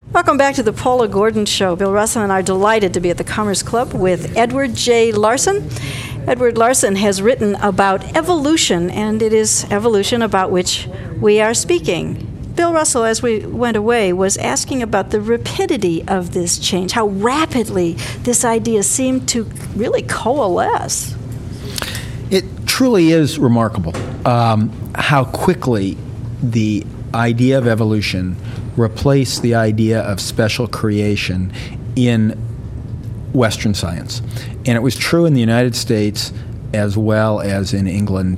Welcome back to the Paula Gordon Show. Bill Russell and I are delighted to be at the Commerce Club with Edward J. Larson. Edward Larson has written about evolution, and it is evolution about which we are speaking. Bill Russell, as we went away, was asking about the rapidity of this change, how rapidly this idea seemed to really coalesce. It truly is remarkable how quickly the idea of evolution replaced the idea of special creation in Western science. And it was true in the United States as well as in England.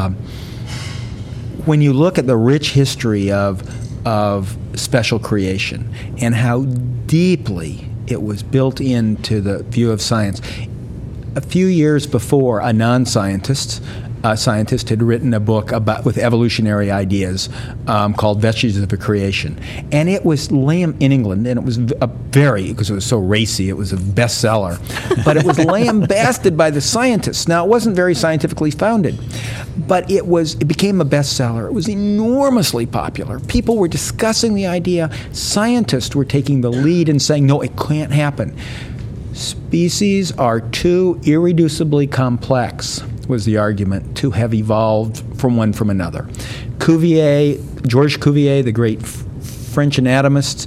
When you look at the rich history of special creation and how deeply it was built into the view of science, a few years before, a scientist had written a book with evolutionary ideas called Vestiges of a Creation. And it was in England, and it was because it was so racy, it was a bestseller. But it was lambasted by the scientists. Now, it wasn't very scientifically founded, but it became a bestseller. It was enormously popular. People were discussing the idea. Scientists were taking the lead and saying, no, it can't happen. Species are too irreducibly complex, was the argument, to have evolved from another. Georges Cuvier, the great French anatomist,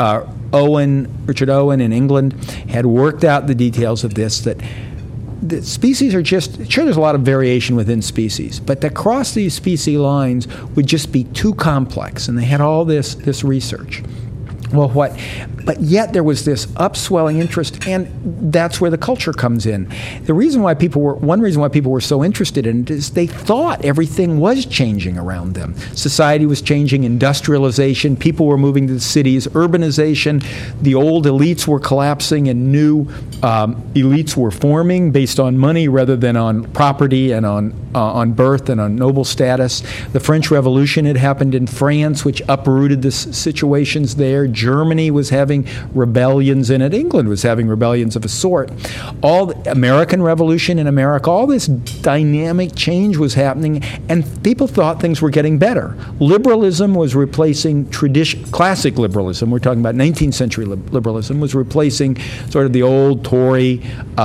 Richard Owen in England, had worked out the details of this, that the species are there's a lot of variation within species, but to cross these species lines would just be too complex, and they had all this research. Well, but yet there was this upswelling interest, and that's where the culture comes in. One reason why people were so interested in it is they thought everything was changing around them. Society was changing, industrialization, people were moving to the cities, urbanization, the old elites were collapsing and new elites were forming based on money rather than on property and on birth and on noble status. The French Revolution had happened in France, which uprooted the situations there. Germany was having rebellions in it. England was having rebellions of a sort. All the American Revolution in America, all this dynamic change was happening, and people thought things were getting better. Liberalism was replacing classic liberalism. We're talking about 19th century liberalism was replacing sort of the old Tory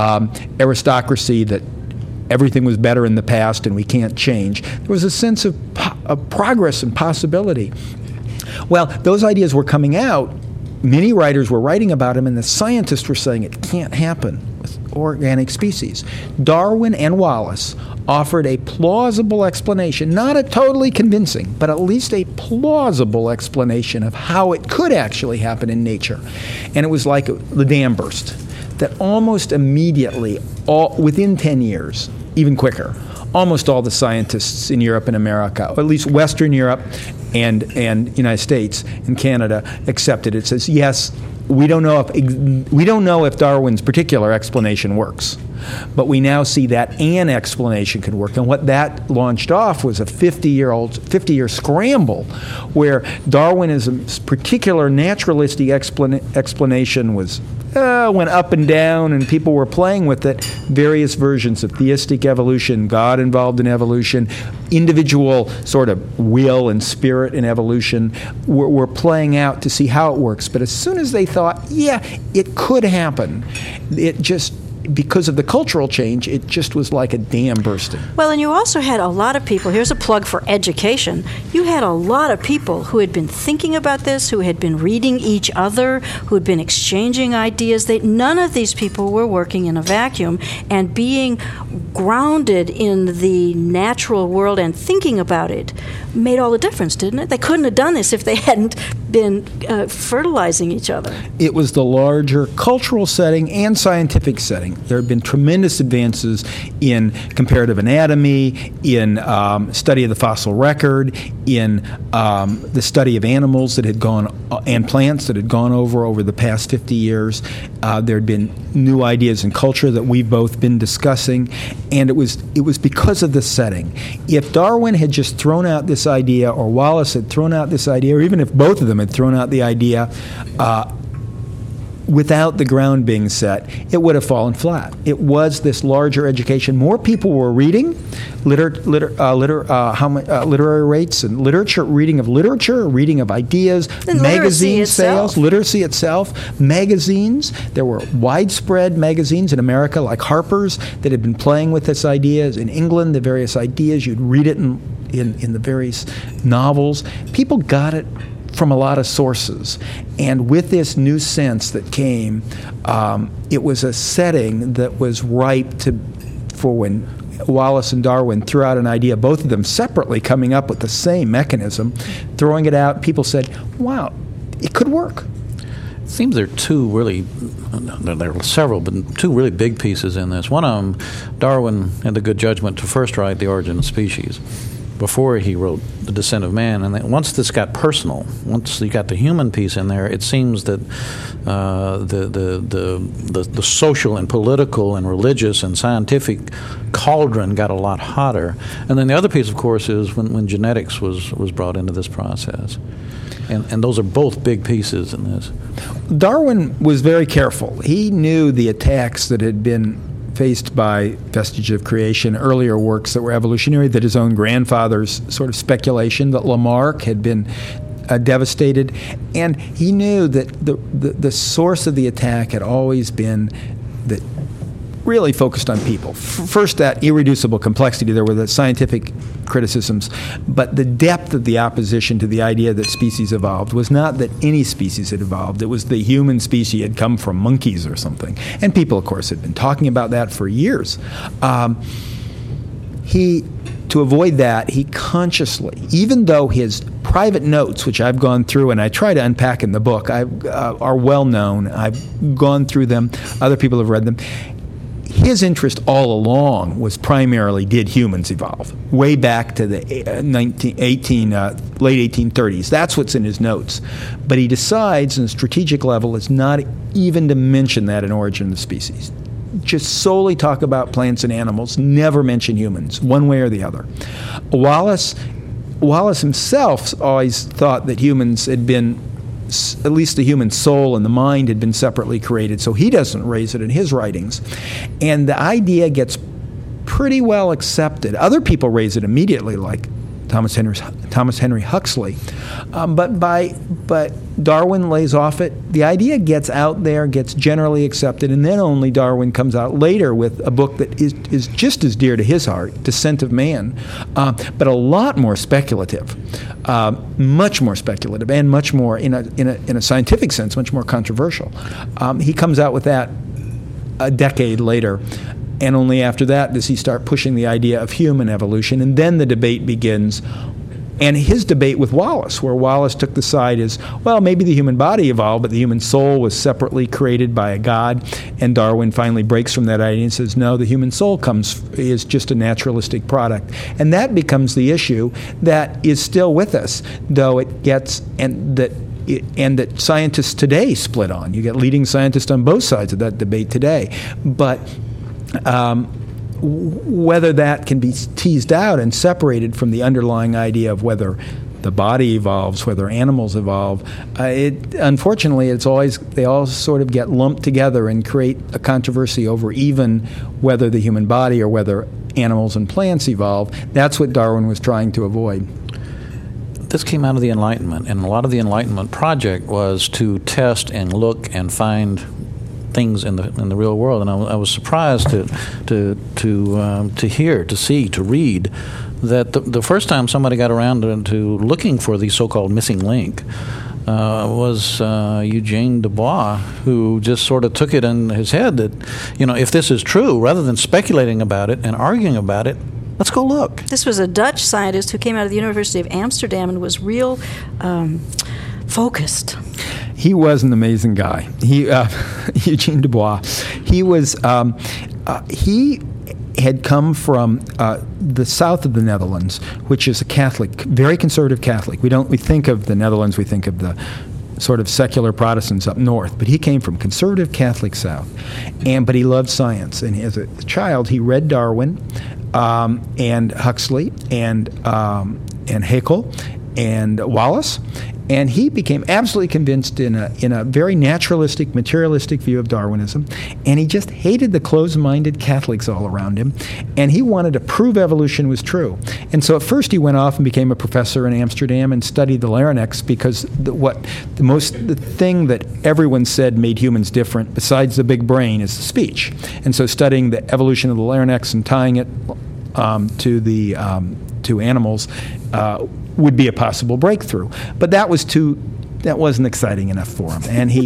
aristocracy that everything was better in the past and we can't change. There was a sense of progress and possibility. Well, those ideas were coming out. Many writers were writing about them, and the scientists were saying it can't happen with organic species. Darwin and Wallace offered a plausible explanation, not a totally convincing, but at least a plausible explanation of how it could actually happen in nature. And it was like the dam burst, that almost immediately, within 10 years, even quicker, almost all the scientists in Europe and America, or at least Western Europe and United States and Canada, accepted it. Says, yes, we don't know if Darwin's particular explanation works, but we now see that an explanation can work. And what that launched off was a 50-year scramble, where Darwinism's particular naturalistic explanation went up and down, and people were playing with it. Various versions of theistic evolution, God involved in evolution, individual sort of will and spirit in evolution were playing out to see how it works. But as soon as they thought, yeah, it could happen, because of the cultural change, it just was like a dam bursting. Well, and you also had a lot of people, here's a plug for education, you had a lot of people who had been thinking about this, who had been reading each other, who had been exchanging ideas. None of these people were working in a vacuum, and being grounded in the natural world and thinking about it made all the difference, didn't it? They couldn't have done this if they hadn't been fertilizing each other. It was the larger cultural setting and scientific setting. There have been tremendous advances in comparative anatomy, in study of the fossil record, in the study of animals that had gone and plants that had gone over the past 50 years. There had been new ideas in culture that we've both been discussing, and it was because of the setting. If Darwin had just thrown out this idea, or Wallace had thrown out this idea, or even if both of them had thrown out the idea, without the ground being set, it would have fallen flat. It was this larger education. More people were reading literary rates and literature, reading of literature, reading of ideas, and magazine sales, literacy itself, magazines. There were widespread magazines in America like Harper's that had been playing with this ideas. In England, the various ideas, you'd read it in the various novels. People got it from a lot of sources. And with this new sense that came, it was a setting that was ripe for when Wallace and Darwin threw out an idea, both of them separately coming up with the same mechanism, throwing it out, people said, wow, it could work. It seems there are there are several, but two really big pieces in this. One of them, Darwin had the good judgment to first write The Origin of Species before he wrote The Descent of Man. And once this got personal, once you got the human piece in there, it seems that the social and political and religious and scientific cauldron got a lot hotter. And then the other piece, of course, is when genetics was brought into this process. And those are both big pieces in this. Darwin was very careful. He knew the attacks that had been faced by Vestige of Creation, earlier works that were evolutionary, that his own grandfather's sort of speculation that Lamarck had been devastated. And he knew that the source of the attack had always been that really focused on people. First, that irreducible complexity. There were the scientific criticisms, but the depth of the opposition to the idea that species evolved was not that any species had evolved. It was the human species had come from monkeys or something. And people, of course, had been talking about that for years. To avoid that, he consciously, even though his private notes, which I've gone through and I try to unpack in the book, are well known. I've gone through them. Other people have read them. His interest all along was primarily, did humans evolve? Way back to the late 1830s. That's what's in his notes. But he decides, on a strategic level, it's not even to mention that in Origin of the Species. Just solely talk about plants and animals, never mention humans, one way or the other. Wallace himself always thought that humans had been, at least the human soul and the mind had been separately created, so he doesn't raise it in his writings. And the idea gets pretty well accepted. Other people raise it immediately, like Thomas Henry Huxley. But Darwin lays off it. The idea gets out there, gets generally accepted, and then only Darwin comes out later with a book that is just as dear to his heart, Descent of Man, but a lot more speculative, much more speculative, and much more, in a scientific sense, much more controversial. He comes out with that a decade later. And only after that does he start pushing the idea of human evolution. And then the debate begins. And his debate with Wallace, where Wallace took the side is, well, maybe the human body evolved, but the human soul was separately created by a god. And Darwin finally breaks from that idea and says, no, the human soul is just a naturalistic product. And that becomes the issue that is still with us, though it gets, and that scientists today split on. You get leading scientists on both sides of that debate today. But whether that can be teased out and separated from the underlying idea of whether the body evolves, whether animals evolve, unfortunately, they all sort of get lumped together and create a controversy over even whether the human body or whether animals and plants evolve. That's what Darwin was trying to avoid. This came out of the Enlightenment, and a lot of the Enlightenment project was to test and look and find things in the real world, and I was surprised to hear, to see, to read that the first time somebody got around to looking for the so-called missing link was Eugene Dubois, who just sort of took it in his head that, if this is true, rather than speculating about it and arguing about it, let's go look. This was a Dutch scientist who came out of the University of Amsterdam and was real focused. He was an amazing guy. Eugene Dubois. He was. He had come from the south of the Netherlands, which is a Catholic, very conservative Catholic. We think of the Netherlands, we think of the sort of secular Protestants up north, but he came from conservative Catholic South, but he loved science. And as a child, he read Darwin and Huxley and Haeckel. and Wallace, and he became absolutely convinced in a very naturalistic, materialistic view of Darwinism, and he just hated the closed-minded Catholics all around him, and he wanted to prove evolution was true. And so at first he went off and became a professor in Amsterdam and studied the larynx, because the thing that everyone said made humans different, besides the big brain, is the speech. And so studying the evolution of the larynx and tying it to animals would be a possible breakthrough. But that wasn't exciting enough for him, and he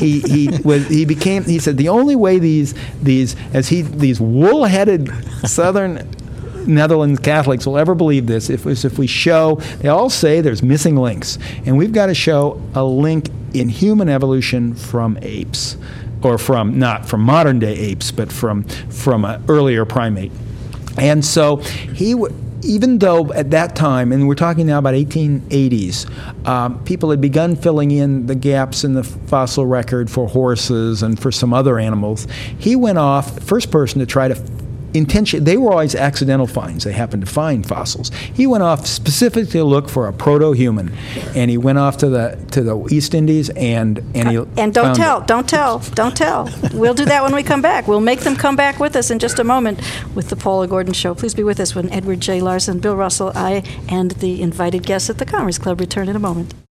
said the only way these wool-headed Southern Netherlands Catholics will ever believe this if we show, they all say there's missing links, and we've got to show a link in human evolution from apes, or not from modern day apes, but from an earlier primate. And so even though at that time, and we're talking now about 1880s, people had begun filling in the gaps in the fossil record for horses and for some other animals, he went off, first person to try to they were always accidental finds. They happened to find fossils. He went off specifically to look for a proto-human, and he went off to the East Indies and don't tell. We'll do that when we come back. We'll make them come back with us in just a moment with the Paula Gordon Show. Please be with us when Edward J. Larson, Bill Russell, I, and the invited guests at the Commerce Club return in a moment.